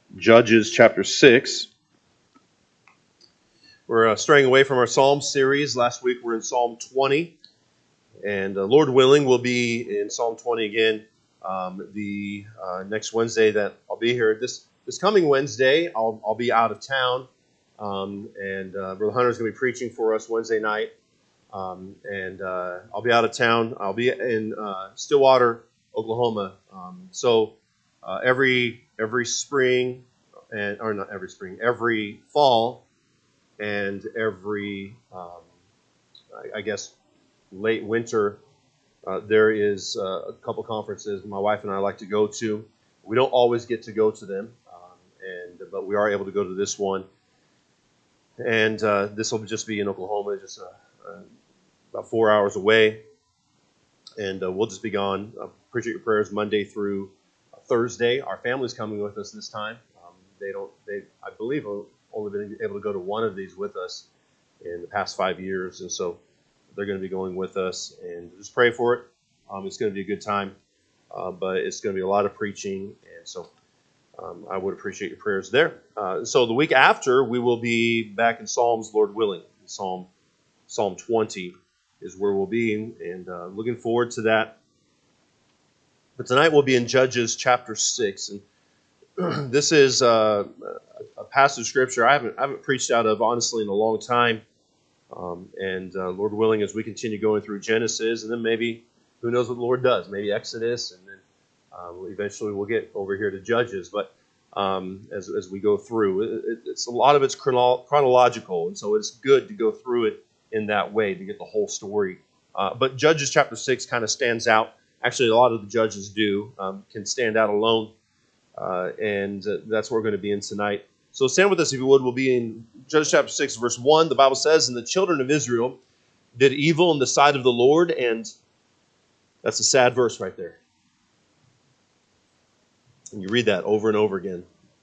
Judges chapter 6. We're straying away from our Psalm series. Last week we're in Psalm 20, and Lord willing, we'll be in Psalm 20 again the next Wednesday that I'll be here. This coming Wednesday, I'll be out of town, and Brother Hunter's going to be preaching for us Wednesday night, and I'll be out of town. I'll be in Stillwater, Oklahoma. So every spring, or not every spring, every fall, and every, I guess, late winter, there is a couple conferences my wife and I like to go to. We don't always get to go to them, but we are able to go to this one. And this will just be in Oklahoma, just about 4 hours away. And we'll just be gone. Appreciate your prayers Monday through Thursday. Our family's coming with us this time. I believe, only been able to go to one of these with us in the past 5 years, and so they're going to be going with us, and just pray for it. It's going to be a good time, but it's going to be a lot of preaching, and so I would appreciate your prayers there. So the week after, we will be back in Psalms, Lord willing. Psalm 20 is where we'll be, and looking forward to that. But tonight we'll be in Judges chapter 6, and this is a passage of scripture I haven't preached out of, honestly, in a long time. And Lord willing, as we continue going through Genesis, and then maybe, who knows what the Lord does, maybe Exodus, and then eventually we'll get over here to Judges. But as we go through, it's a lot of it's chronological, and so it's good to go through it in that way to get the whole story. But Judges chapter 6 kind of stands out. Actually, a lot of the Judges can stand out alone. And that's what we're going to be in tonight. So stand with us, if you would. We'll be in Judges chapter 6, verse 1. The Bible says, "And the children of Israel did evil in the sight of the Lord," and that's a sad verse right there. And you read that over and over again.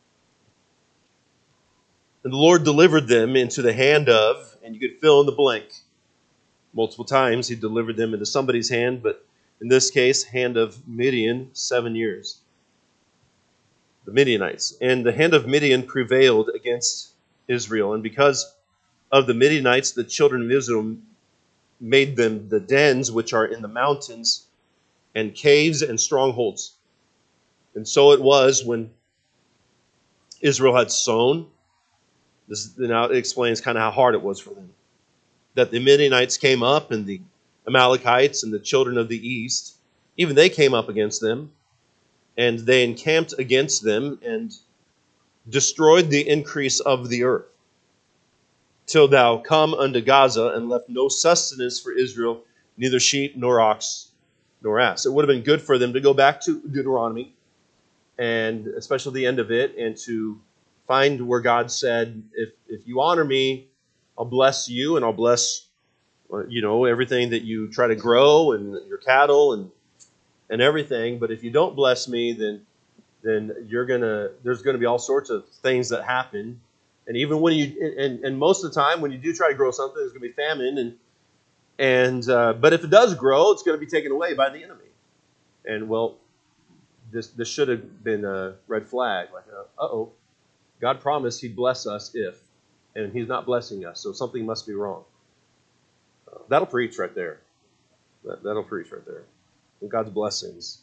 "And the Lord delivered them into the hand of," and you could fill in the blank. Multiple times he delivered them into somebody's hand, but in this case, hand of Midian, 7 years. The Midianites. "And the hand of Midian prevailed against Israel. And because of the Midianites, the children of Israel made them the dens which are in the mountains, and caves and strongholds. And so it was when Israel had sown," this now explains kind of how hard it was for them, "that the Midianites came up, and the Amalekites and the children of the east, even they came up against them. And they encamped against them and destroyed the increase of the earth, till thou come unto Gaza, and left no sustenance for Israel, neither sheep nor ox nor ass." It would have been good for them to go back to Deuteronomy, and especially the end of it, and to find where God said, if you honor me, I'll bless you, and I'll bless everything that you try to grow, and your cattle and everything. But if you don't bless me, then there's gonna be all sorts of things that happen. And even when and most of the time when you do try to grow something, there's gonna be famine, but if it does grow, it's gonna be taken away by the enemy. And well, this should have been a red flag, like God promised he'd bless us and he's not blessing us, so something must be wrong. That'll preach right there. That'll preach right there. God's blessings.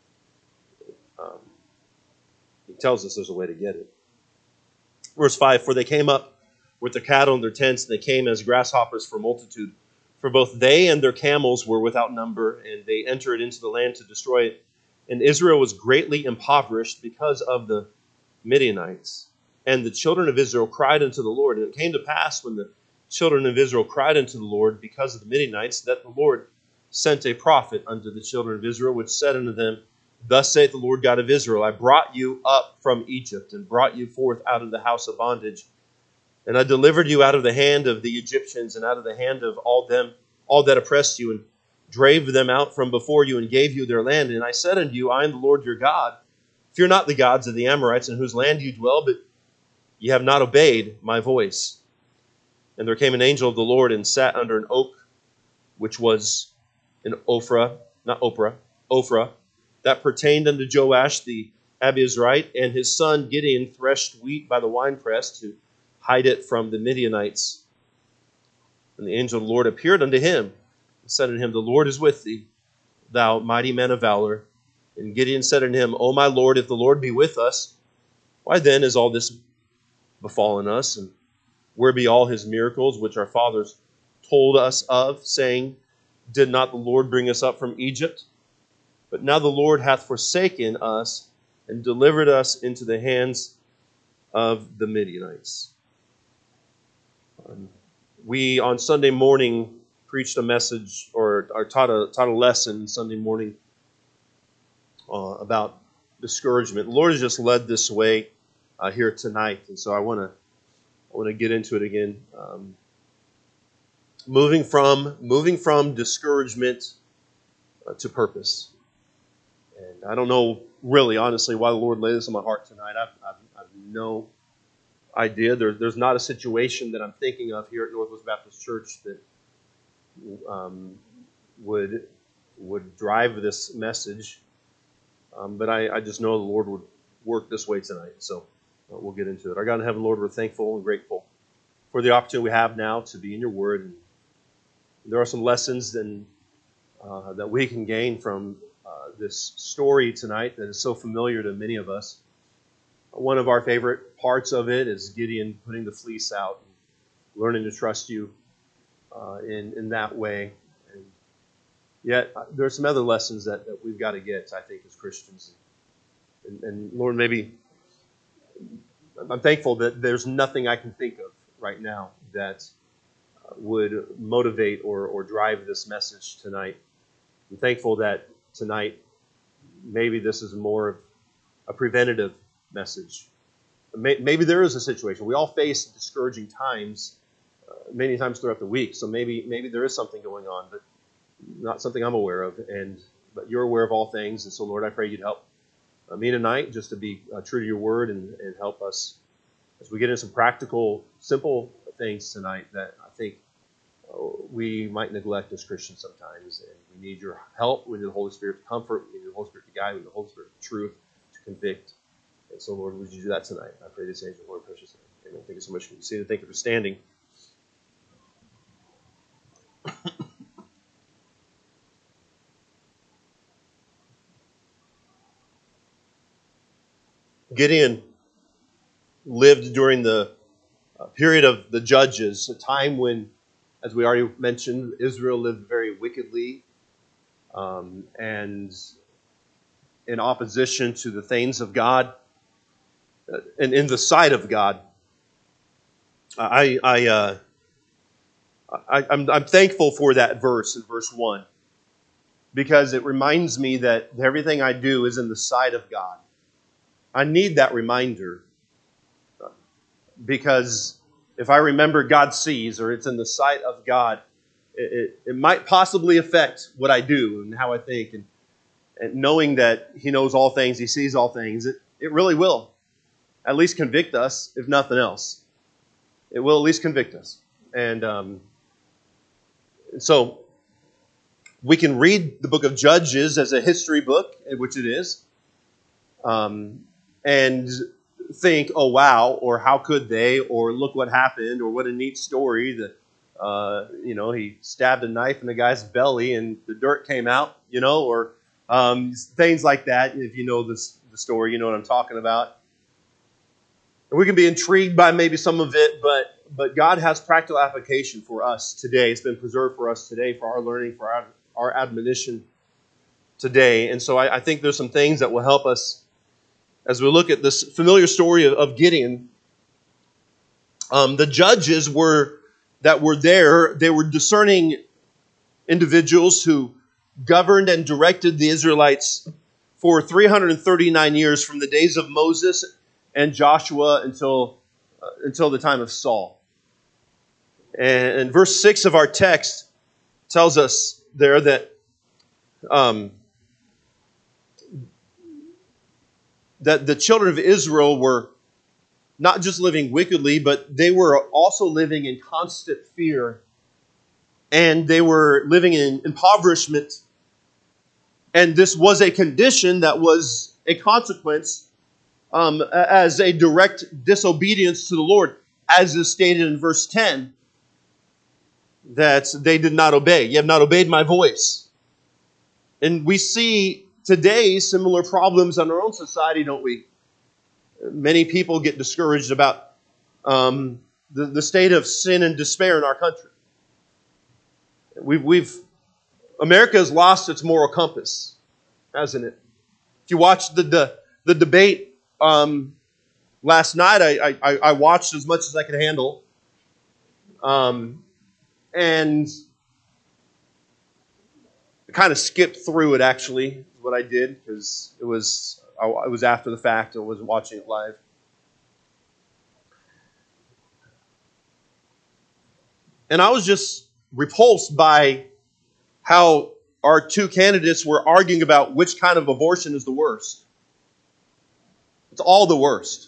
He tells us there's a way to get it. Verse 5, "For they came up with their cattle and their tents, and they came as grasshoppers for multitude. For both they and their camels were without number, and they entered into the land to destroy it. And Israel was greatly impoverished because of the Midianites. And the children of Israel cried unto the Lord. And it came to pass, when the children of Israel cried unto the Lord because of the Midianites, that the Lord sent a prophet unto the children of Israel, which said unto them, Thus saith the Lord God of Israel, I brought you up from Egypt, and brought you forth out of the house of bondage. And I delivered you out of the hand of the Egyptians, and out of the hand of all that oppressed you, and drave them out from before you, and gave you their land. And I said unto you, I am the Lord your God. Fear not the gods of the Amorites, in whose land you dwell, but ye have not obeyed my voice. And there came an angel of the Lord, and sat under an oak, which was in Ophrah, that pertained unto Joash the Abiezrite, and his son Gideon threshed wheat by the winepress to hide it from the Midianites. And the angel of the Lord appeared unto him and said unto him, The Lord is with thee, thou mighty man of valor. And Gideon said unto him, O my Lord, if the Lord be with us, why then is all this befallen us? And where be all his miracles which our fathers told us of, saying, Did not the Lord bring us up from Egypt? But now the Lord hath forsaken us and delivered us into the hands of the Midianites. We, on Sunday morning, preached a message or taught a lesson Sunday morning about discouragement. The Lord has just led this way here tonight, and so I want to get into it again. Moving from discouragement to purpose. And I don't know really, honestly, why the Lord laid this on my heart tonight. I've no idea. There's not a situation that I'm thinking of here at Northwest Baptist Church that would drive this message. But I just know the Lord would work this way tonight. So we'll get into it. Our God in heaven, Lord, we're thankful and grateful for the opportunity we have now to be in your word. And there are some lessons that we can gain from this story tonight that is so familiar to many of us. One of our favorite parts of it is Gideon putting the fleece out, and learning to trust you in that way. And yet, there are some other lessons that we've got to get, I think, as Christians. And Lord, maybe I'm thankful that there's nothing I can think of right now that would motivate or drive this message tonight. I'm thankful that tonight maybe this is more of a preventative message. Maybe there is a situation. We all face discouraging times many times throughout the week, so maybe there is something going on, but not something I'm aware of. But you're aware of all things, and so Lord, I pray you'd help me tonight just to be true to your word and help us as we get into some practical, simple things tonight that I think we might neglect as Christians sometimes, and we need your help. We need the Holy Spirit to comfort. We need the Holy Spirit to guide. We need the Holy Spirit of truth to convict. And so, Lord, would you do that tonight? I pray this in your Lord precious name. Amen. Thank you so much for your seat. Thank you for standing. Gideon lived during the period of the Judges, a time when, as we already mentioned, Israel lived very wickedly and in opposition to the things of God and in the sight of God. I'm thankful for that verse in verse 1 because it reminds me that everything I do is in the sight of God. I need that reminder because if I remember God sees or it's in the sight of God, it might possibly affect what I do and how I think. And knowing that He knows all things, He sees all things, it really will at least convict us, if nothing else. It will at least convict us. And so we can read the book of Judges as a history book, which it is, and think, oh, wow, or how could they, or look what happened, or what a neat story that, he stabbed a knife in the guy's belly and the dirt came out, or things like that. If you know the story, you know what I'm talking about. And we can be intrigued by maybe some of it, but God has practical application for us today. It's been preserved for us today, for our learning, for our admonition today. And so I think there's some things that will help us as we look at this familiar story of Gideon. The judges that were there, they were discerning individuals who governed and directed the Israelites for 339 years from the days of Moses and Joshua until the time of Saul. And verse 6 of our text tells us there that that the children of Israel were not just living wickedly, but they were also living in constant fear. And they were living in impoverishment. And this was a condition that was a consequence as a direct disobedience to the Lord, as is stated in verse 10, that they did not obey. You have not obeyed my voice. And we see today similar problems in our own society, don't we? Many people get discouraged about the state of sin and despair in our country. America has lost its moral compass, hasn't it? If you watched the debate last night, I watched as much as I could handle, and I kind of skipped through it. Actually, is what I did, because it was after the fact. I wasn't watching it live. And I was just repulsed by how our two candidates were arguing about which kind of abortion is the worst. It's all the worst.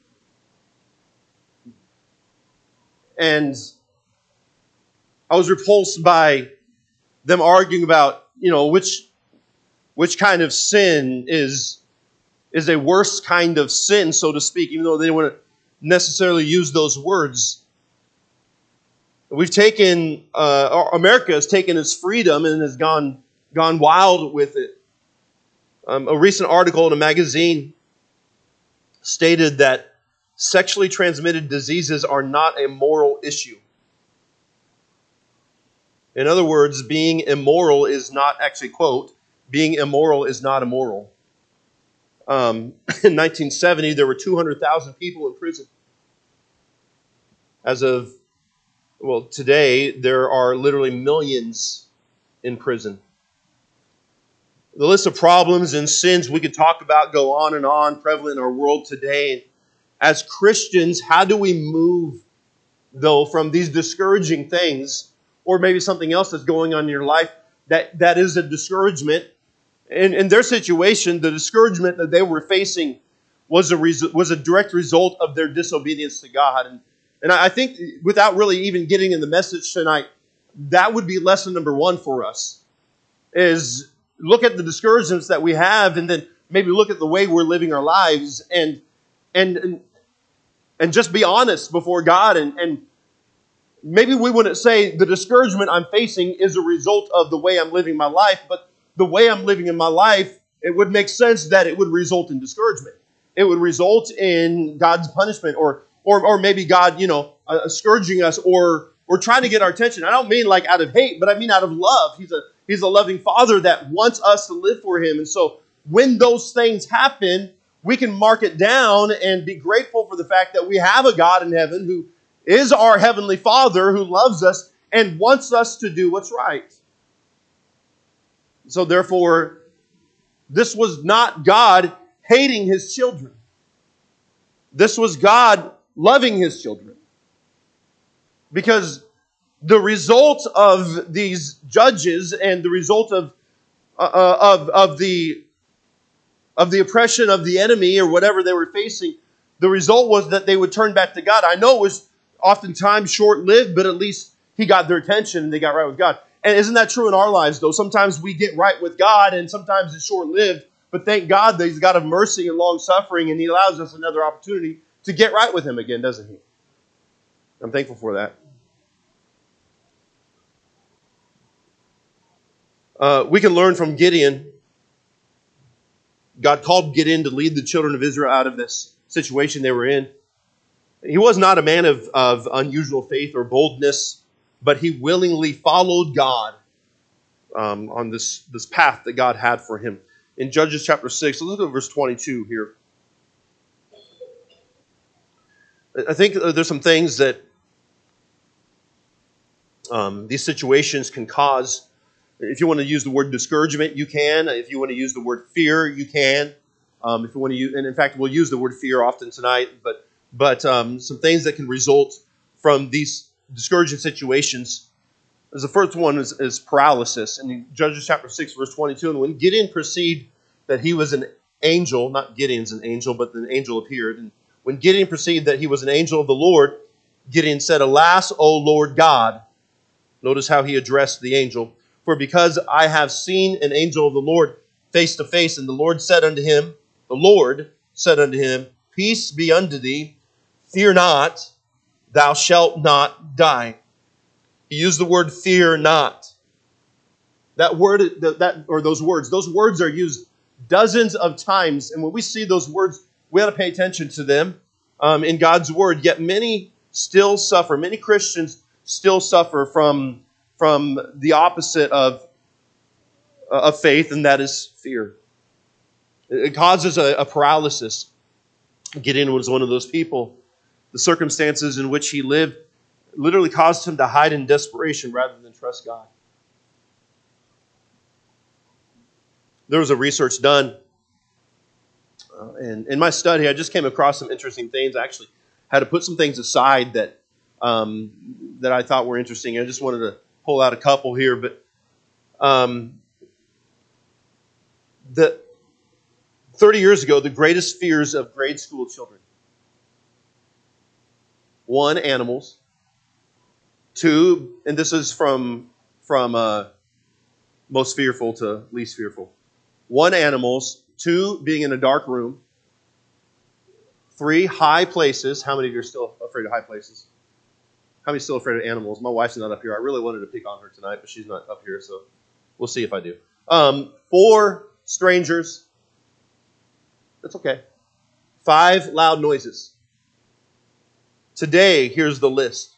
And I was repulsed by them arguing about, which kind of sin is a worse kind of sin, so to speak, even though they didn't want to necessarily use those words. We've taken, America has taken its freedom and has gone wild with it. A recent article in a magazine stated that sexually transmitted diseases are not a moral issue. In other words, being immoral is not, actually, quote, being immoral is not immoral. In 1970, there were 200,000 people in prison. As of today, there are literally millions in prison. The list of problems and sins we could talk about go on, prevalent in our world today. As Christians, how do we move, though, from these discouraging things, or maybe something else that's going on in your life that is a discouragement? In their situation, the discouragement that they were facing was a direct result of their disobedience to God. And I think, without really even getting in the message tonight, that would be lesson number one for us, is look at the discouragements that we have, and then maybe look at the way we're living our lives, and just be honest before God. And maybe we wouldn't say the discouragement I'm facing is a result of the way I'm living my life, but the way I'm living in my life, it would make sense that it would result in discouragement. It would result in God's punishment, or maybe God, scourging us, or trying to get our attention. I don't mean like out of hate, but I mean out of love. He's a loving Father that wants us to live for Him. And so when those things happen, we can mark it down and be grateful for the fact that we have a God in heaven who is our Heavenly Father, who loves us and wants us to do what's right. So therefore, this was not God hating His children. This was God loving His children. Because the result of these judges and the result of the oppression of the enemy, or whatever they were facing, the result was that they would turn back to God. I know it was oftentimes short-lived, but at least He got their attention and they got right with God. And isn't that true in our lives, though? Sometimes we get right with God, and sometimes it's short-lived. But thank God that He's God of mercy and long-suffering, and He allows us another opportunity to get right with Him again, doesn't He? I'm thankful for that. We can learn from Gideon. God called Gideon to lead the children of Israel out of this situation they were in. He was not a man of unusual faith or boldness, but he willingly followed God on this path that God had for him. In Judges chapter 6, let's look at verse 22 here. I think there's some things that these situations can cause. If you want to use the word discouragement, you can. If you want to use the word fear, you can. If you want to use, and in fact, we'll use the word fear often tonight. But some things that can result from these discouraging situations. The first one is paralysis. In Judges chapter 6, verse 22, and when Gideon perceived that he was an angel, not Gideon's an angel, but the angel appeared. And when Gideon perceived that he was an angel of the Lord, Gideon said, "Alas, O Lord God." Notice how he addressed the angel. "For because I have seen an angel of the Lord face to face, and the Lord said unto him, said unto him, Peace be unto thee, fear not, thou shalt not die. He used the word fear not. That word, those words are used dozens of times. And when we see those words, we ought to pay attention to them in God's word. Yet many still suffer. Many Christians still suffer from the opposite of faith, and that is fear. It causes a paralysis. Gideon was one of those people. The circumstances in which he lived literally caused him to hide in desperation rather than trust God. There was a research done, and in my study, I just came across some interesting things. I actually had to put some things aside that I thought were interesting. I just wanted to pull out a couple here, but the 30 years ago, the greatest fears of grade school children. 1, animals. 2, and this is from most fearful to least fearful. 1, animals. 2, being in a dark room. 3, high places. How many of you are still afraid of high places? How many are still afraid of animals? My wife's not up here. I really wanted to pick on her tonight, but she's not up here, so we'll see if I do. 4, strangers. That's okay. 5, loud noises. Today, here's the list.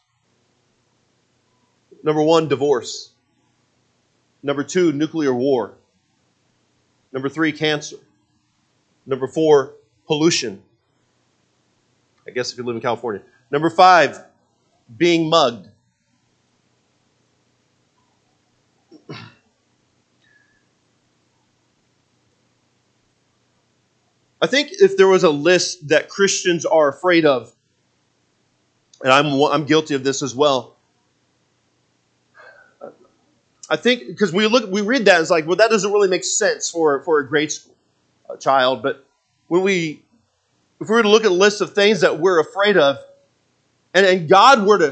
Number 1, divorce. Number 2, nuclear war. Number 3, cancer. Number 4, pollution. I guess if you live in California. Number 5, being mugged. I think if there was a list that Christians are afraid of, and I'm guilty of this as well, I think, because we read that, it's like, well, that doesn't really make sense for a grade school child. But if we were to look at a list of things that we're afraid of, and God were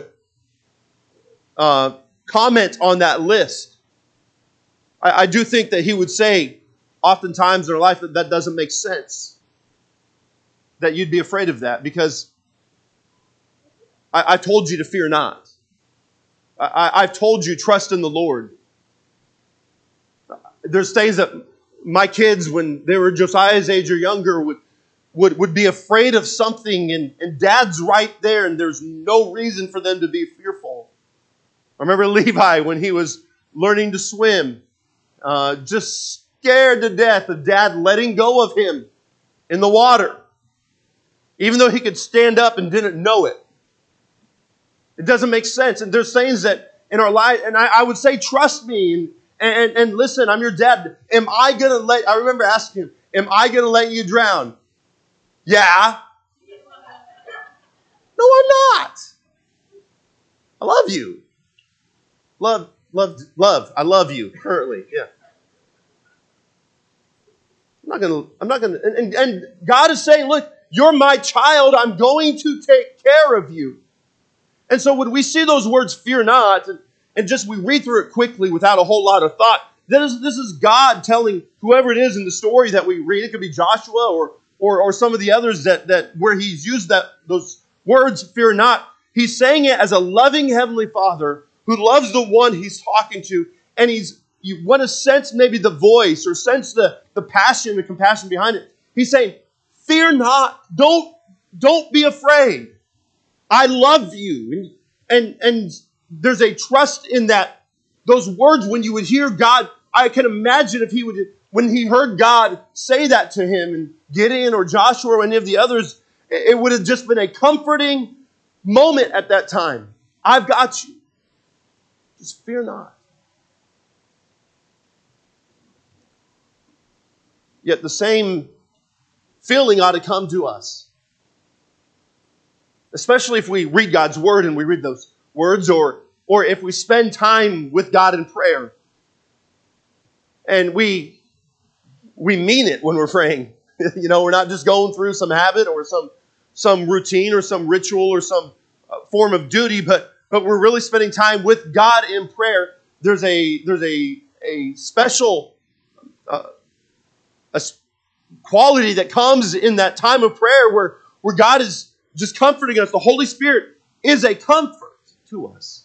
to comment on that list, I do think that He would say, oftentimes in our life, that doesn't make sense. That you'd be afraid of that, because I told you to fear not. I've told you, trust in the Lord. There's things that my kids, when they were Josiah's age or younger, would be afraid of something, and Dad's right there, and there's no reason for them to be fearful. I remember Levi, when he was learning to swim, just scared to death of Dad letting go of him in the water, even though he could stand up and didn't know it. It doesn't make sense. And there's things that in our life, and I would say, trust me, and listen, I'm your dad. I remember asking him, am I going to let you drown? Yeah. No, I'm not. I love you. Love. I love you currently. Yeah. I'm not gonna, and God is saying, look, you're my child. I'm going to take care of you. And so when we see those words, fear not, and just we read through it quickly without a whole lot of thought, this is God telling whoever it is in the story that we read. It could be Joshua or some of the others that where he's used those words, fear not. He's saying it as a loving Heavenly Father who loves the one He's talking to, and you want to sense maybe the voice or sense the passion, the compassion behind it. He's saying, fear not, don't be afraid. I love you. And there's a trust in that. Those words, when you would hear God, I can imagine if when he heard God say that to him, and Gideon or Joshua or any of the others, it would have just been a comforting moment at that time. I've got you. Just fear not. Yet the same feeling ought to come to us. Especially if we read God's Word and we read those words, or if we spend time with God in prayer. And we mean it when we're praying. We're not just going through some habit or some routine or some ritual or some form of duty, but we're really spending time with God in prayer. There's a special quality that comes in that time of prayer where God is just comforting us. The Holy Spirit is a comfort to us.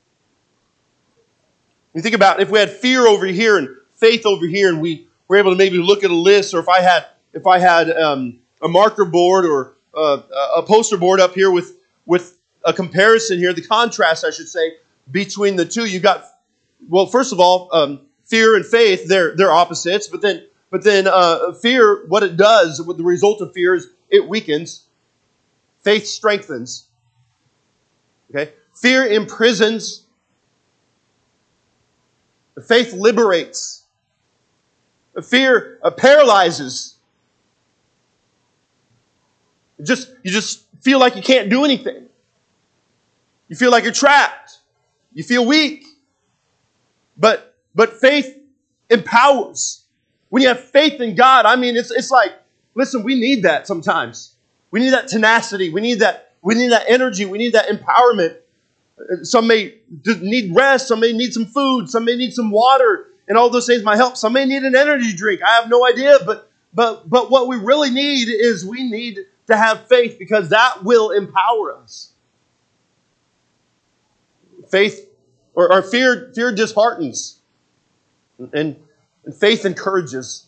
You think about if we had fear over here and faith over here, and we were able to maybe look at a list, or if I had a marker board or a poster board up here with a comparison here, the contrast, I should say, between the two. You got, well, first of all, fear and faith, they're opposites, but then fear, what it does, what the result of fear is, it weakens. Faith strengthens. Okay? Fear imprisons. Faith liberates. Fear paralyzes. You just feel like you can't do anything. You feel like you're trapped. You feel weak. But faith empowers. When you have faith in God, I mean, it's like, listen, we need that sometimes. We need that tenacity. We need that energy. We need that empowerment. Some may need rest. Some may need some food. Some may need some water. And all those things might help. Some may need an energy drink. I have no idea. But what we really need is we need to have faith, because that will empower us. Faith or fear disheartens. And faith encourages.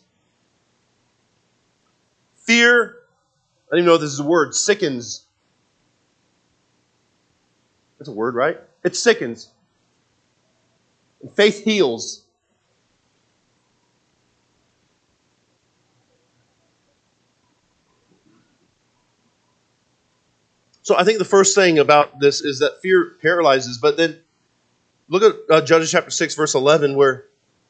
Fear, I don't even know if this is a word, sickens. That's a word, right? It sickens. And faith heals. So I think the first thing about this is that fear paralyzes. But then look at Judges chapter 6, verse 11, where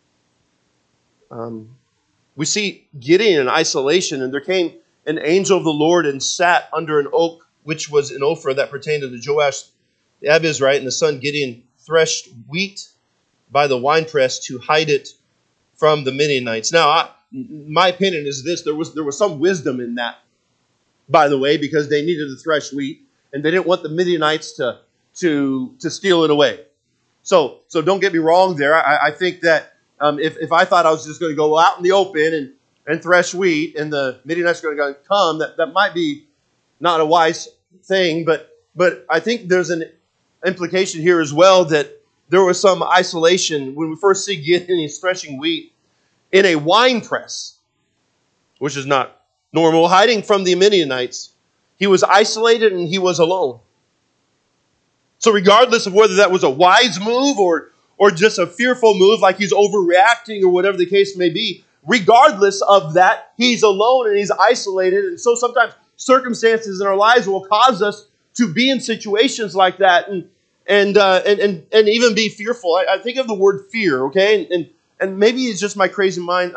we see Gideon in isolation. And there came an angel of the Lord and sat under an oak, which was in Ophrah, that pertained to the Joash the Abizrite. And the son Gideon threshed wheat by the winepress to hide it from the Midianites. Now, my opinion is this. There was some wisdom in that, by the way, because they needed to thresh wheat, and they didn't want the Midianites to steal it away. So don't get me wrong there. I think that if I thought I was just going to go out in the open and thresh wheat, and the Midianites are going to come, that might be not a wise thing. But I think there's an implication here as well that there was some isolation. When we first see Gideon, he's threshing wheat in a wine press, which is not normal, hiding from the Midianites. He was isolated and he was alone. So regardless of whether that was a wise move or just a fearful move, like he's overreacting or whatever the case may be, regardless of that, he's alone and he's isolated. And so sometimes circumstances in our lives will cause us to be in situations like that and even be fearful. I think of the word fear, okay? And maybe it's just my crazy mind.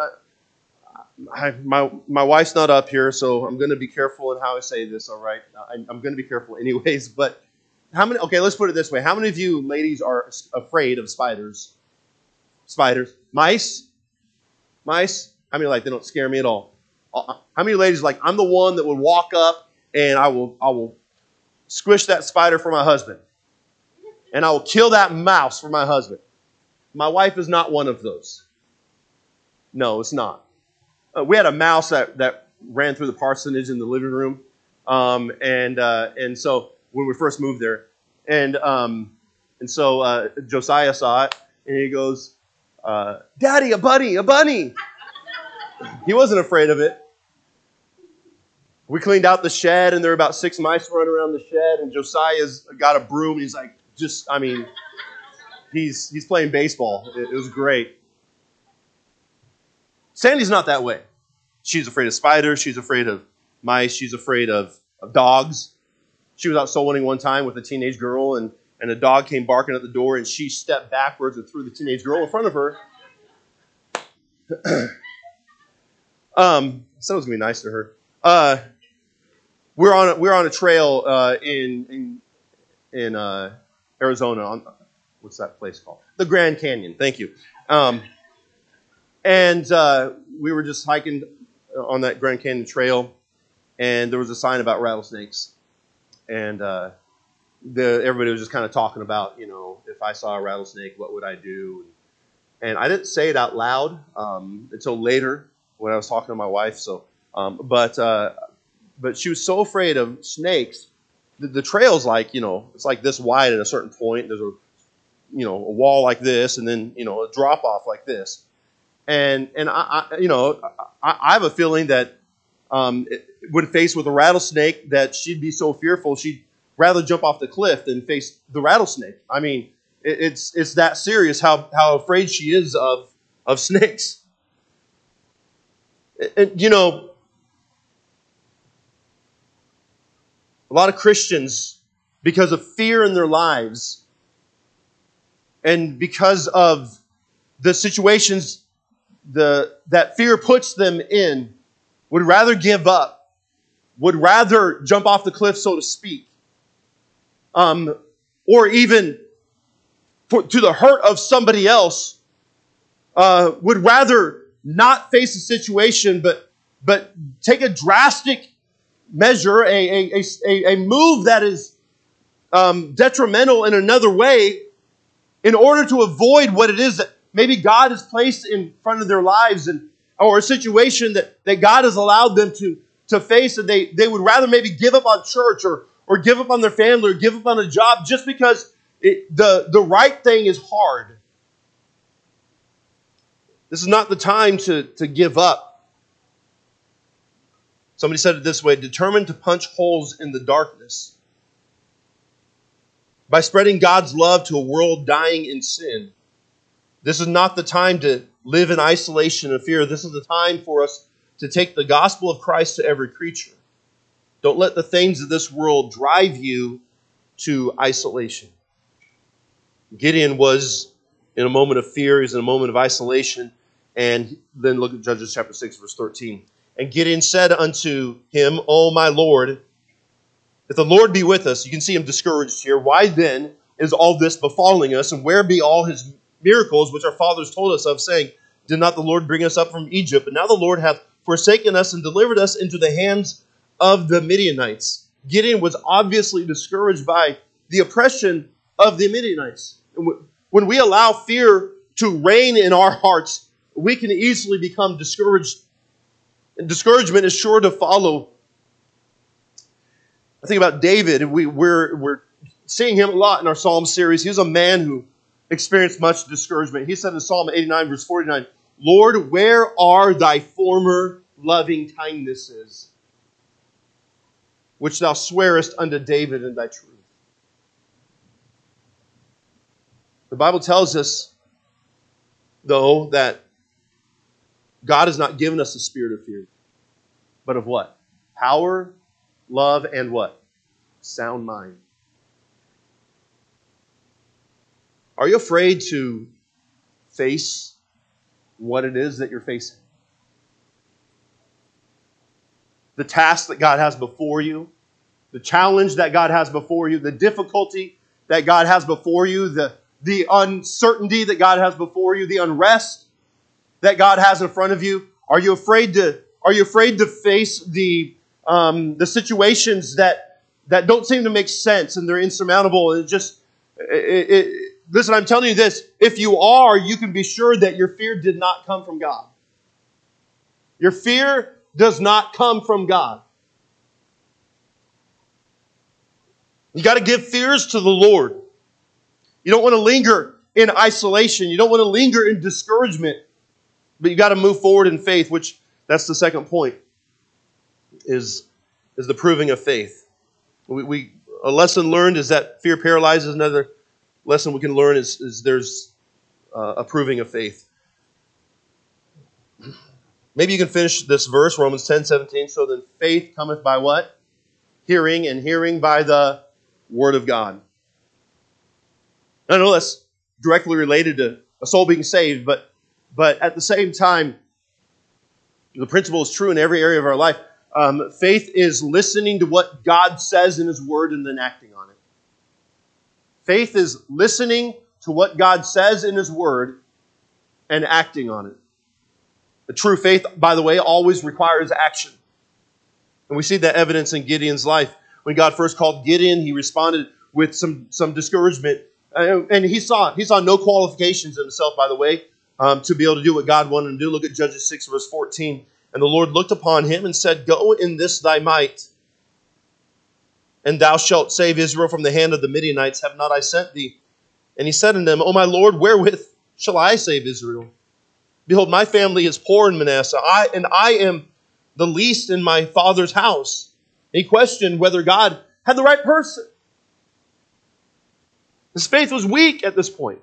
My wife's not up here, so I'm going to be careful in how I say this, all right? I'm going to be careful anyways, but okay, let's put it this way. How many of you ladies are afraid of spiders? Spiders. Mice? I mean, like, they don't scare me at all. How many ladies like, I'm the one that would walk up and I will squish that spider for my husband. And I will kill that mouse for my husband. My wife is not one of those. No, it's not. We had a mouse that ran through the parsonage in the living room. And so when we first moved there, and so Josiah saw it, and he goes, "Daddy, a bunny!" He wasn't afraid of it. We cleaned out the shed, and there were about 6 mice running around the shed, and Josiah's got a broom. He's like, he's playing baseball. It was great. Sandy's not that way. She's afraid of spiders. She's afraid of mice. She's afraid of dogs. She was out soul winning one time with a teenage girl, and a dog came barking at the door, and she stepped backwards and threw the teenage girl in front of her. Said it was gonna be nice to her. We're on a trail in Arizona. What's that place called? The Grand Canyon. Thank you. And we were just hiking on that Grand Canyon trail, and there was a sign about rattlesnakes. And everybody was just kind of talking about, if I saw a rattlesnake, what would I do? And I didn't say it out loud until later when I was talking to my wife. So But she was so afraid of snakes. The trail's like, it's like this wide at a certain point. There's a wall like this, and then, a drop off like this. And I have a feeling that when faced with a rattlesnake, that she'd be so fearful she'd rather jump off the cliff than face the rattlesnake. I mean, it's that serious how afraid she is of snakes. And a lot of Christians, because of fear in their lives and because of the situations that fear puts them in, would rather give up, would rather jump off the cliff, so to speak, or even to the hurt of somebody else, would rather not face a situation, but take a drastic measure, a move that is detrimental in another way, in order to avoid what it is that maybe God has placed in front of their lives, or a situation that God has allowed them to face, and they would rather maybe give up on church or give up on their family or give up on a job just because the right thing is hard. This is not the time to give up. Somebody said it this way: determined to punch holes in the darkness by spreading God's love to a world dying in sin. This is not the time to live in isolation and fear. This is the time for us to take the gospel of Christ to every creature. Don't let the things of this world drive you to isolation. Gideon was in a moment of fear. He was in a moment of isolation. And then look at Judges chapter 6, verse 13. And Gideon said unto him, O my Lord, if the Lord be with us, you can see him discouraged here. Why then is all this befalling us? And where be all his miracles which our fathers told us of, saying, did not the Lord bring us up from Egypt? But now the Lord hath forsaken us and delivered us into the hands of the Midianites. Gideon was obviously discouraged by the oppression of the Midianites. When we allow fear to reign in our hearts, we can easily become discouraged. And discouragement is sure to follow. I think about David. We're seeing him a lot in our Psalm series. He was a man who experienced much discouragement. He said in Psalm 89, verse 49, Lord, where are thy former loving kindnesses, which thou swearest unto David in thy truth? The Bible tells us, though, that God has not given us a spirit of fear, but of what? Power, love, and what? Sound mind. Are you afraid to face what it is that you're facing? The task that God has before you, the challenge that God has before you, the difficulty that God has before you, the uncertainty that God has before you, the unrest that God has in front of you. Are you afraid to face the situations that don't seem to make sense and they're insurmountable? And listen, I'm telling you this. If you are, you can be sure that your fear did not come from God. Your fear does not come from God. You got to give fears to the Lord. You don't want to linger in isolation. You don't want to linger in discouragement. But you got to move forward in faith, which that's the second point, is the proving of faith. A lesson learned is that fear paralyzes. Another lesson we can learn is there's a proving of faith. Maybe you can finish this verse, Romans 10:17. So then faith cometh by what? Hearing, and hearing by the Word of God. I know that's directly related to a soul being saved, but at the same time, the principle is true in every area of our life. Faith is listening to what God says in His Word and then acting on it. Faith is listening to what God says in His Word and acting on it. The true faith, by the way, always requires action. And we see that evidence in Gideon's life. When God first called Gideon, he responded with some discouragement. And he saw no qualifications in himself, by the way, to be able to do what God wanted him to do. Look at Judges 6, verse 14. And the Lord looked upon him and said, Go in this thy might, and thou shalt save Israel from the hand of the Midianites. Have not I sent thee? And he said unto him, O my Lord, wherewith shall I save Israel? Behold, my family is poor in Manasseh, and I am the least in my father's house. He questioned whether God had the right person. His faith was weak at this point.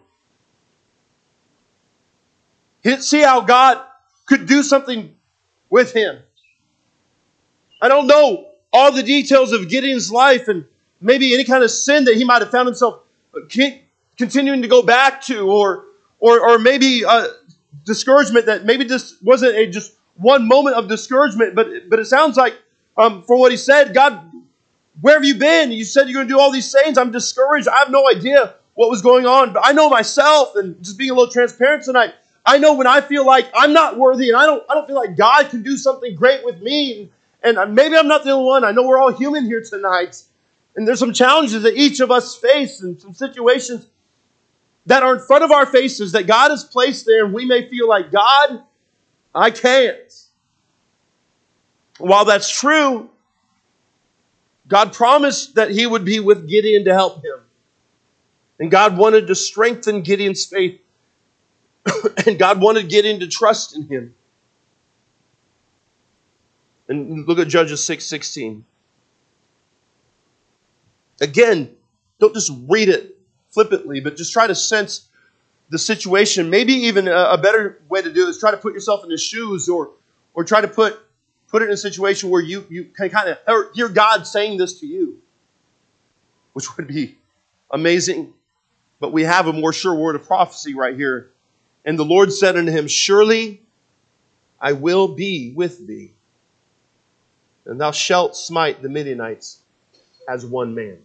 He didn't see how God could do something with him. I don't know all the details of Gideon's life and maybe any kind of sin that he might have found himself continuing to go back to, or maybe discouragement that maybe this wasn't just one moment of discouragement, but it sounds like from what he said, God, where have you been? You said you're going to do all these things. I'm discouraged. I have no idea what was going on, but I know myself, and just being a little transparent tonight, I know when I feel like I'm not worthy and I don't feel like God can do something great with me, and maybe I'm not the only one. I know we're all human here tonight, and there's some challenges that each of us face and some situations that are in front of our faces that God has placed there, and we may feel like, God, I can't. While that's true, God promised that He would be with Gideon to help him. And God wanted to strengthen Gideon's faith. And God wanted Gideon to trust in Him. And look at Judges 6:16. Again, don't just read it flippantly, but just try to sense the situation. Maybe even a better way to do it is try to put yourself in his shoes, or try to put it in a situation where you can kind of hear God saying this to you, which would be amazing. But we have a more sure word of prophecy right here. And the Lord said unto him, Surely I will be with thee, and thou shalt smite the Midianites as one man.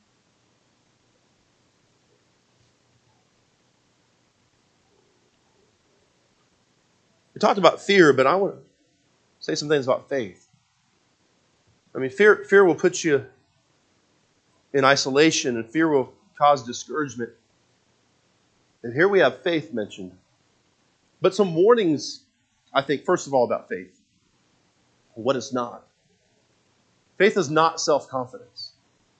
We talked about fear, but I want to say some things about faith. I mean, fear will put you in isolation, and fear will cause discouragement. And here we have faith mentioned. But some warnings, I think, first of all, about faith. What it's not. Faith is not self-confidence.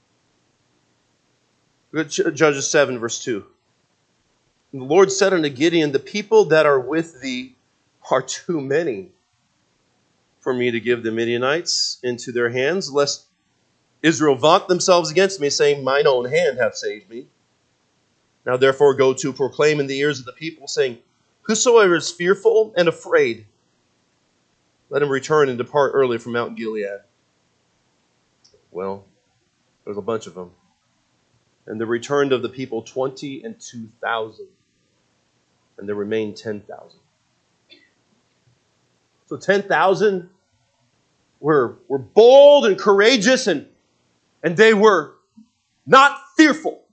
Look at Judges 7, verse 2. And the Lord said unto Gideon, The people that are with thee are too many for me to give the Midianites into their hands, lest Israel vaunt themselves against me, saying, Mine own hand hath saved me. Now therefore go to proclaim in the ears of the people, saying, Whosoever is fearful and afraid, let him return and depart early from Mount Gilead. Well, there's a bunch of them. And there returned of the people 22,000, and there remained 10,000. So 10,000 were bold and courageous, and they were not fearful.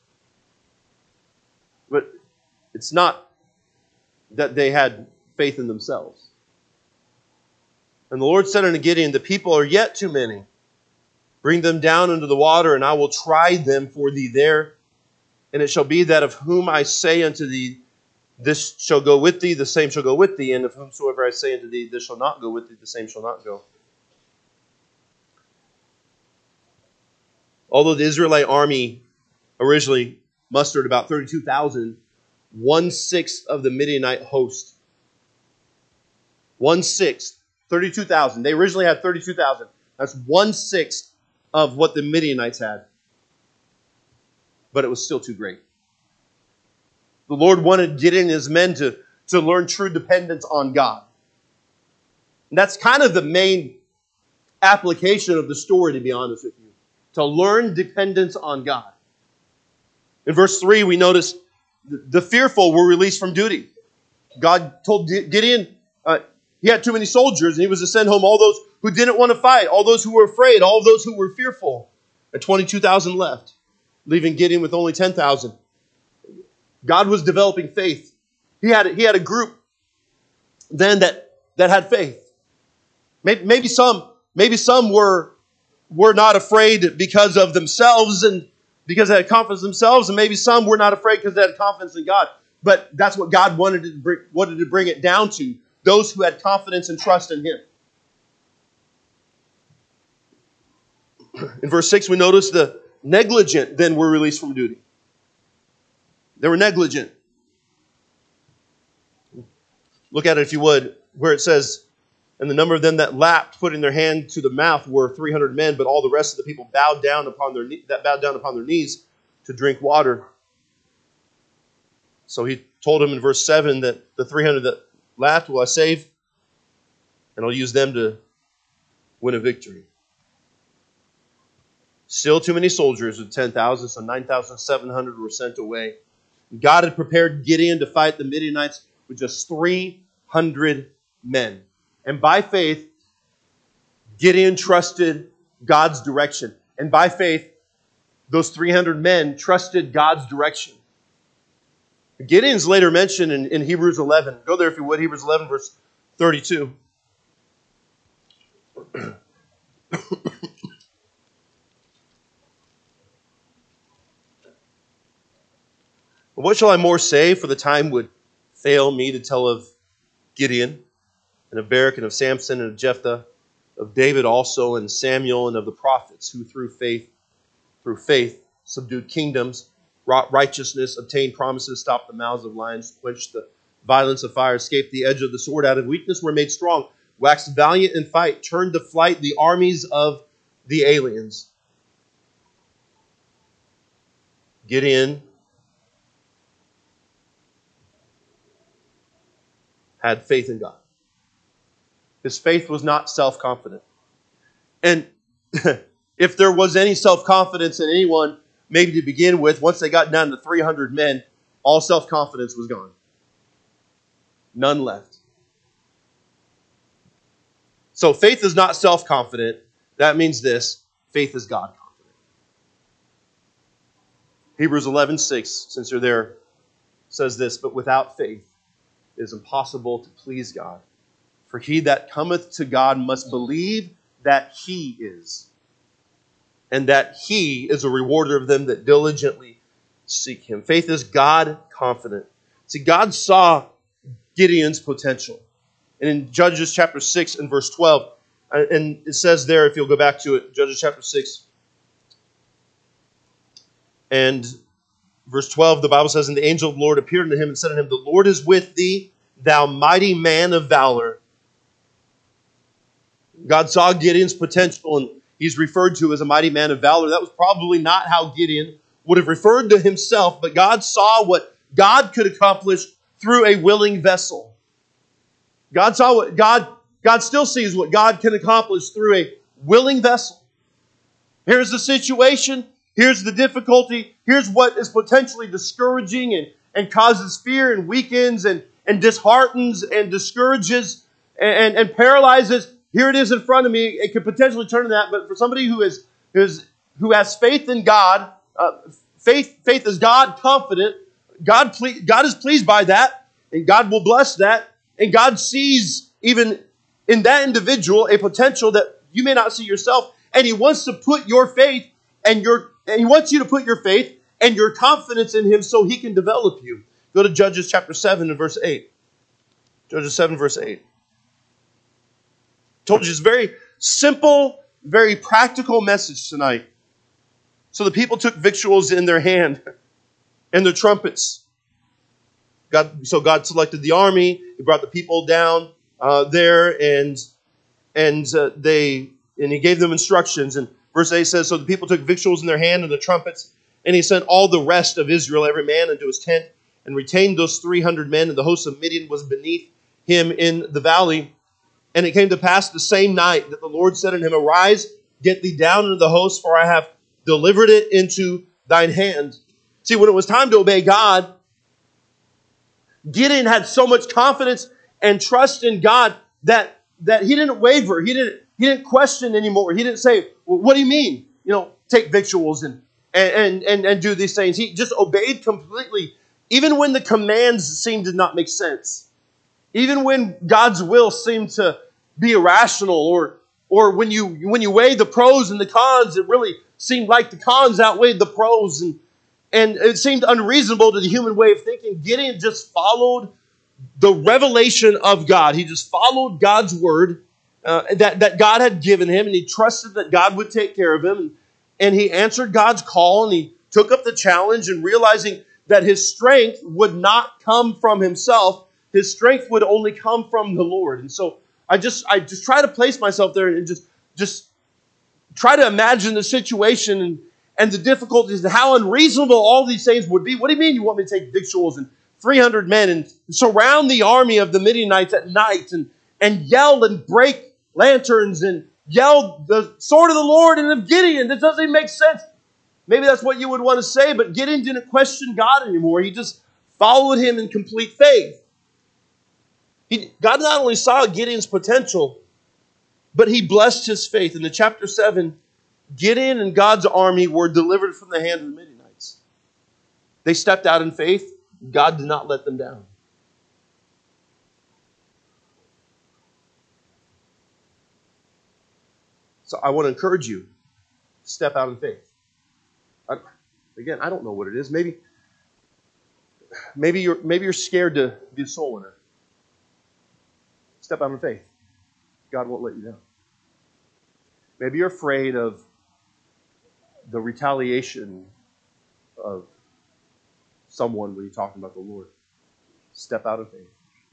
But it's not that they had faith in themselves. And the Lord said unto Gideon, The people are yet too many. Bring them down into the water, and I will try them for thee there. And it shall be that of whom I say unto thee, This shall go with thee, the same shall go with thee. And of whomsoever I say unto thee, This shall not go with thee, the same shall not go. Although the Israelite army originally mustered about 32,000, 1/6 of the Midianite host. 1/6, 32,000. They originally had 32,000. That's 1/6 of what the Midianites had. But it was still too great. The Lord wanted Gideon and his men to learn true dependence on God. And that's kind of the main application of the story, to be honest with you. To learn dependence on God. In verse 3, we notice the fearful were released from duty. God told Gideon he had too many soldiers, and he was to send home all those who didn't want to fight, all those who were afraid, all those who were fearful. And 22,000 left, leaving Gideon with only 10,000. God was developing faith. He had a group then that had faith. Maybe some were not afraid because of themselves and because they had confidence in themselves, and maybe some were not afraid because they had confidence in God. But that's what God wanted to bring it down to. Those who had confidence and trust in Him. In verse 6, we notice the negligent then were released from duty. They were negligent. Look at it if you would, where it says, and the number of them that lapped, putting their hand to the mouth, were 300 men, but all the rest of the people bowed down upon their knees to drink water. So he told him in verse 7 that the 300 that lapped will I save, and I'll use them to win a victory. Still too many soldiers with 10,000, so 9,700 were sent away. God had prepared Gideon to fight the Midianites with just 300 men. And by faith, Gideon trusted God's direction. And by faith, those 300 men trusted God's direction. Gideon's later mentioned in Hebrews 11. Go there if you would, Hebrews 11, verse 32. What shall I more say? For the time would fail me to tell of Gideon, and of Barak, and of Samson, and of Jephthah, of David also, and Samuel, and of the prophets, who through faith, subdued kingdoms, wrought righteousness, obtained promises, stopped the mouths of lions, quenched the violence of fire, escaped the edge of the sword, out of weakness were made strong, waxed valiant in fight, turned to flight the armies of the aliens. Gideon had faith in God. His faith was not self-confident. And if there was any self-confidence in anyone, maybe to begin with, once they got down to 300 men, all self-confidence was gone. None left. So faith is not self-confident. That means this: faith is God-confident. Hebrews 11:6, since you're there, says this, but without faith it is impossible to please God. For he that cometh to God must believe that he is, and that he is a rewarder of them that diligently seek him. Faith is God-confident. See, God saw Gideon's potential. And in Judges chapter 6 and verse 12, and it says there, if you'll go back to it, Judges chapter 6 and verse 12, the Bible says, and the angel of the Lord appeared unto him and said unto him, the Lord is with thee, thou mighty man of valor. God saw Gideon's potential, and he's referred to as a mighty man of valor. That was probably not how Gideon would have referred to himself, but God saw what God could accomplish through a willing vessel. God saw what God still sees what God can accomplish through a willing vessel. Here's the situation. Here's the difficulty. Here's what is potentially discouraging and causes fear and weakens and disheartens and discourages and paralyzes. Here it is in front of me. It could potentially turn to that, but for somebody who has faith in God, faith is God confident. God is pleased by that, and God will bless that. And God sees even in that individual a potential that you may not see yourself, and He wants to put your faith and He wants you to put your faith and your confidence in Him so He can develop you. Go to Judges chapter 7 and verse 8. Judges 7 verse 8. Told you it's a very simple, very practical message tonight. So the people took victuals in their hand and their trumpets. So God selected the army. He brought the people down there, and He gave them instructions. And verse 8 says, so the people took victuals in their hand and the trumpets, and He sent all the rest of Israel, every man into his tent, and retained those 300 men. And the host of Midian was beneath him in the valley. And it came to pass the same night that the Lord said unto him, arise, get thee down into the host, for I have delivered it into thine hand. See, when it was time to obey God, Gideon had so much confidence and trust in God that he didn't waver. He didn't question anymore. He didn't say, well, what do you mean? Take victuals and do these things. He just obeyed completely, even when the commands seemed to not make sense. Even when God's will seemed to be irrational, or when you weigh the pros and the cons, it really seemed like the cons outweighed the pros, and it seemed unreasonable to the human way of thinking. Gideon just followed the revelation of God. He just followed God's word. that God had given him, and he trusted that God would take care of him. And he answered God's call, and he took up the challenge, and realizing that his strength would not come from himself, his strength would only come from the Lord. And so I just try to place myself there and just try to imagine the situation and the difficulties and how unreasonable all these things would be. What do you mean you want me to take victuals and 300 men and surround the army of the Midianites at night and yell and break lanterns and yell the sword of the Lord and of Gideon? That doesn't even make sense. Maybe that's what you would want to say, but Gideon didn't question God anymore. He just followed him in complete faith. God not only saw Gideon's potential, but he blessed his faith. In the chapter 7, Gideon and God's army were delivered from the hand of the Midianites. They stepped out in faith. God did not let them down. So I want to encourage you, step out in faith. Again, I don't know what it is. Maybe you're scared to be a soul winner. Step out in faith. God won't let you down. Maybe you're afraid of the retaliation of someone when you're talking about the Lord. Step out in faith.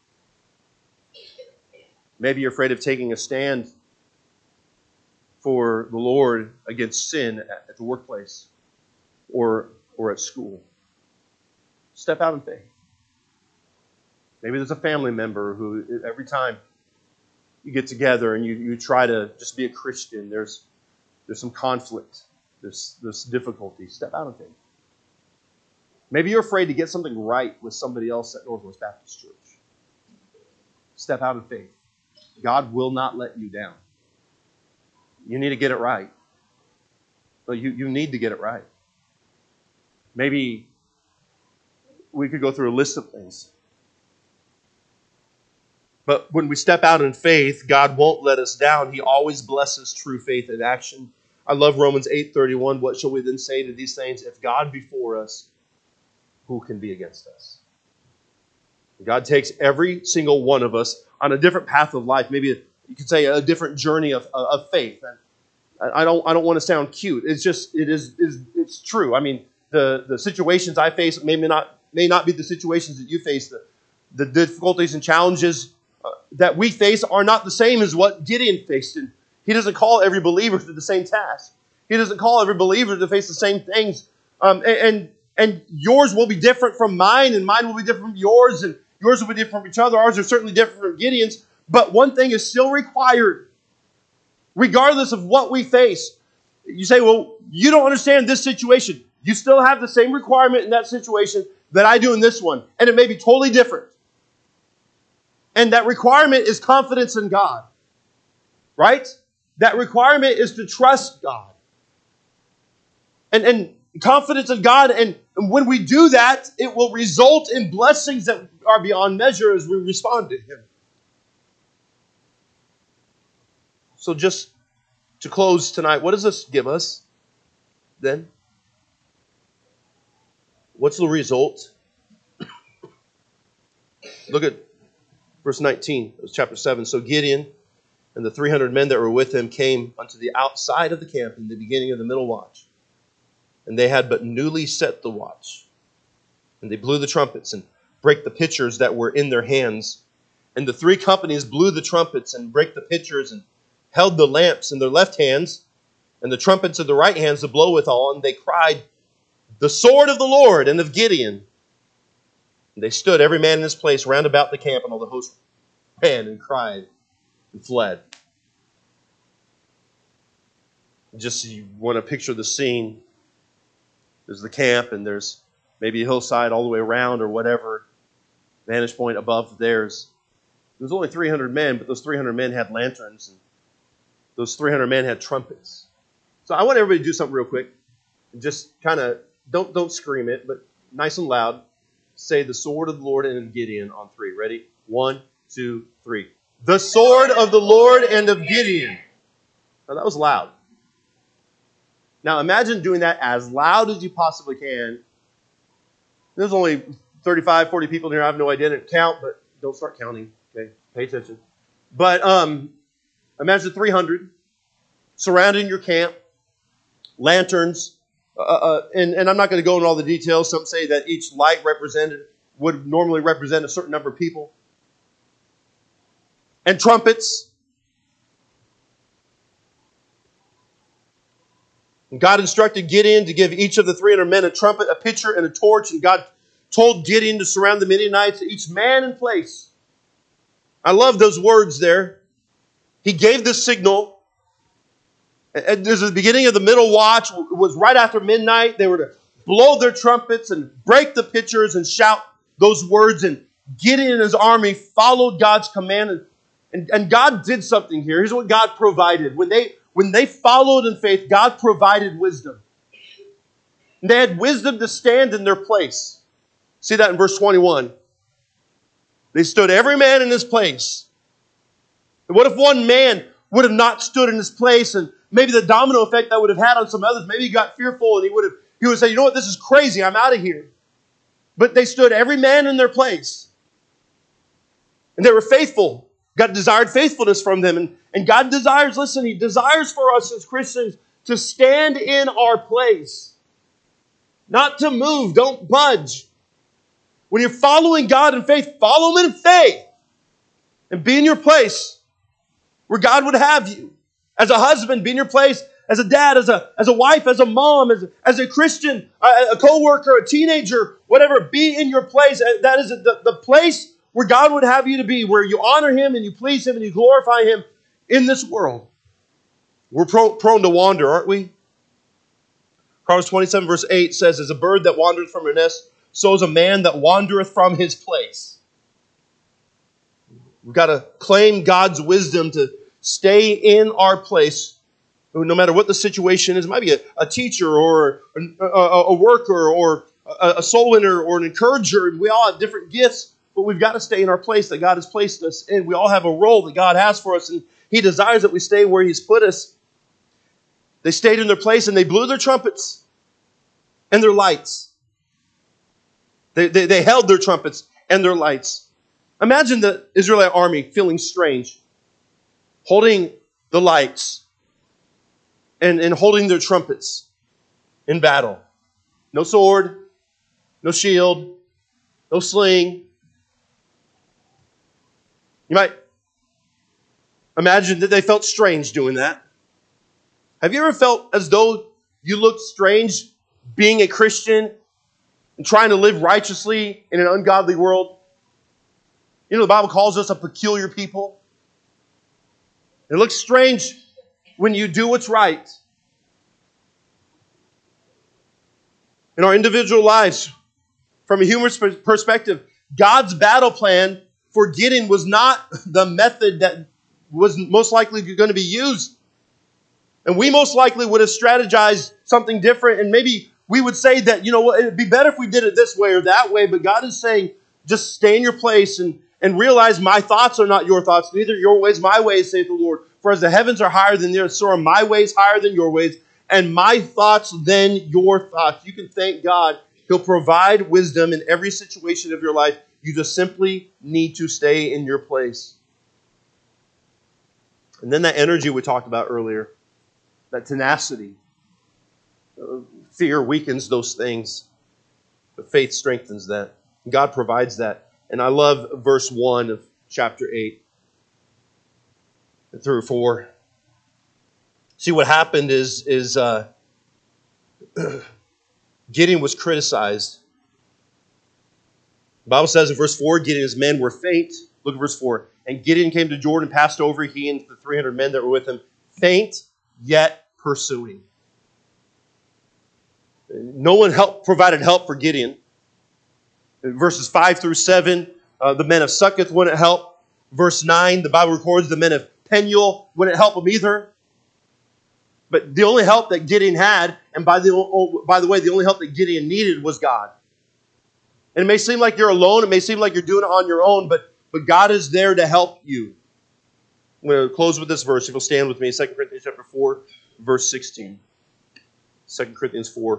Maybe you're afraid of taking a stand for the Lord against sin at the workplace or at school. Step out in faith. Maybe there's a family member who every time you get together and you try to just be a Christian, there's some conflict, there's difficulty. Step out in faith. Maybe you're afraid to get something right with somebody else at Northwest Baptist Church. Step out in faith. God will not let you down. You need to get it right. But you need to get it right. Maybe we could go through a list of things. But when we step out in faith, God won't let us down. He always blesses true faith in action. I love Romans 8:31. What shall we then say to these things? If God be for us, who can be against us? God takes every single one of us on a different path of life. Maybe you could say a different journey of faith. I don't want to sound cute. It's true. I mean, the situations I face may not be the situations that you face. The difficulties and challenges that we face are not the same as what Gideon faced. And he doesn't call every believer to the same task. He doesn't call every believer to face the same things. And yours will be different from mine, and mine will be different from yours, and yours will be different from each other. Ours are certainly different from Gideon's. But one thing is still required, regardless of what we face. You say, well, you don't understand this situation. You still have the same requirement in that situation that I do in this one. And it may be totally different. And that requirement is confidence in God. Right? That requirement is to trust God. And confidence in God. And when we do that, it will result in blessings that are beyond measure as we respond to Him. So just to close tonight, what does this give us then? What's the result? Look at verse 19 of chapter 7. So Gideon and the 300 men that were with him came unto the outside of the camp in the beginning of the middle watch. And they had but newly set the watch. And they blew the trumpets and brake the pitchers that were in their hands. And the three companies blew the trumpets and brake the pitchers and held the lamps in their left hands and the trumpets in the right hands to blow withal. And they cried, the sword of the Lord and of Gideon. And they stood every man in his place round about the camp, and all the host ran and cried and fled. Just you want to picture the scene. There's the camp, and there's maybe a hillside all the way around or whatever. Vantage point above theirs. There's only 300 men, but those 300 men had lanterns, and those 300 men had trumpets. So I want everybody to do something real quick. Just kind of, don't scream it, but nice and loud. Say the sword of the Lord and of Gideon on 3. Ready? 1, 2, 3. The sword of the Lord and of Gideon. Now that was loud. Now imagine doing that as loud as you possibly can. There's only 35, 40 people here. I have no idea. I didn't count, but don't start counting. Okay, pay attention. But Imagine 300 surrounding your camp, lanterns, and I'm not going to go into all the details. Some say that each light would normally represent a certain number of people. And trumpets. And God instructed Gideon to give each of the 300 men a trumpet, a pitcher, and a torch. And God told Gideon to surround the Midianites, each man in place. I love those words there. He gave the signal. And there's the beginning of the middle watch. It was right after midnight. They were to blow their trumpets and break the pitchers and shout those words. And Gideon and his army followed God's command. And God did something here. Here's what God provided. When they followed in faith, God provided wisdom. And they had wisdom to stand in their place. See that in verse 21. They stood every man in his place. And what if one man would have not stood in his place, and maybe the domino effect that would have had on some others, maybe he got fearful and he would have said, you know what, this is crazy, I'm out of here. But they stood every man in their place. And they were faithful. God desired faithfulness from them. And God desires, listen, He desires for us as Christians to stand in our place. Not to move, don't budge. When you're following God in faith, follow Him in faith. And be in your place where God would have you. As a husband, be in your place. As a dad, as a wife, as a mom, as a Christian, a co-worker, a teenager, whatever, be in your place. That is the place where God would have you to be, where you honor Him and you please Him and you glorify Him in this world. We're prone to wander, aren't we? Proverbs 27 verse 8 says, as a bird that wandereth from her nest, so is a man that wandereth from his place. We've got to claim God's wisdom to stay in our place, no matter what the situation is. It might be a teacher or a worker or a soul winner or an encourager. We all have different gifts, but we've got to stay in our place that God has placed us in. We all have a role that God has for us, and He desires that we stay where He's put us. They stayed in their place and they blew their trumpets and their lights. They held their trumpets and their lights. Imagine the Israelite army feeling strange, holding the lights and holding their trumpets in battle. No sword, no shield, no sling. You might imagine that they felt strange doing that. Have you ever felt as though you looked strange being a Christian and trying to live righteously in an ungodly world? You know, the Bible calls us a peculiar people. It looks strange when you do what's right. In our individual lives, from a human perspective, God's battle plan for Gideon was not the method that was most likely going to be used. And we most likely would have strategized something different, and maybe we would say that, you know what, it'd be better if we did it this way or that way, but God is saying, just stay in your place and realize my thoughts are not your thoughts, neither your ways, my ways, saith the Lord. For as the heavens are higher than the earth, so are my ways higher than your ways, and my thoughts than your thoughts. You can thank God. He'll provide wisdom in every situation of your life. You just simply need to stay in your place. And then that energy we talked about earlier, that tenacity. Fear weakens those things, but faith strengthens that. God provides that. And I love verse 1 of chapter 8 through 4. See, what happened is Gideon was criticized. The Bible says in verse 4, Gideon's men were faint. Look at verse 4. And Gideon came to Jordan, passed over, he and the 300 men that were with him, faint, yet pursuing. No one provided help for Gideon. In verses 5 through 7, the men of Succoth wouldn't help. Verse 9, the Bible records the men of Peniel wouldn't help him either. But the only help that Gideon had, and by the way, the only help that Gideon needed was God. And it may seem like you're alone. It may seem like you're doing it on your own, but God is there to help you. I'm going to close with this verse. If you'll stand with me, 2 Corinthians chapter 4, verse 16. 2 Corinthians 4.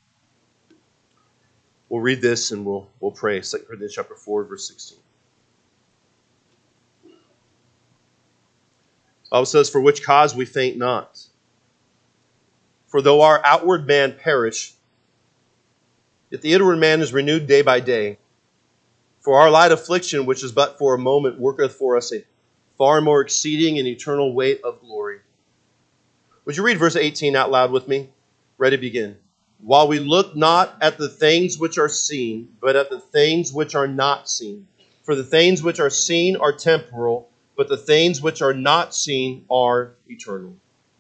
We'll read this and we'll pray. 2 Corinthians chapter 4, verse 16. The Bible says, for which cause we faint not. For though our outward man perish, yet the inward man is renewed day by day. For our light affliction, which is but for a moment, worketh for us a far more exceeding and eternal weight of glory. Would you read verse 18 out loud with me? Ready, begin. While we look not at the things which are seen, but at the things which are not seen. For the things which are seen are temporal, but the things which are not seen are eternal.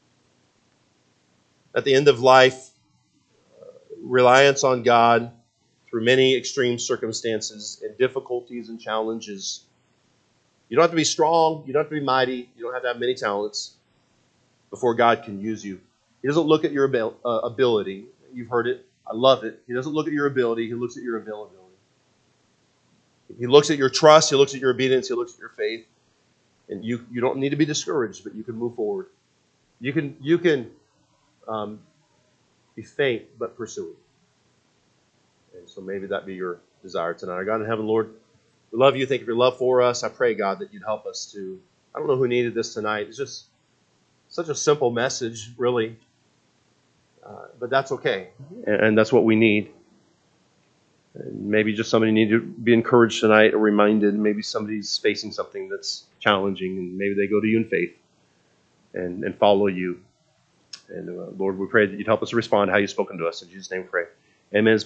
At the end of life, reliance on God through many extreme circumstances and difficulties and challenges. You don't have to be strong. You don't have to be mighty. You don't have to have many talents before God can use you. He doesn't look at your ability. You've heard it. I love it. He doesn't look at your ability. He looks at your availability. He looks at your trust. He looks at your obedience. He looks at your faith. And you don't need to be discouraged, but you can move forward. You can be faint, but pursue it. And so maybe that be your desire tonight. Our God in heaven, Lord, we love you. Thank you for your love for us. I pray, God, that you'd help us to, I don't know who needed this tonight. It's just such a simple message, really. But that's okay. And that's what we need. And maybe just somebody needs to be encouraged tonight or reminded. Maybe somebody's facing something that's challenging, and maybe they go to you in faith and follow you. And Lord, we pray that you'd help us to respond to how you've spoken to us. In Jesus' name we pray. Amen.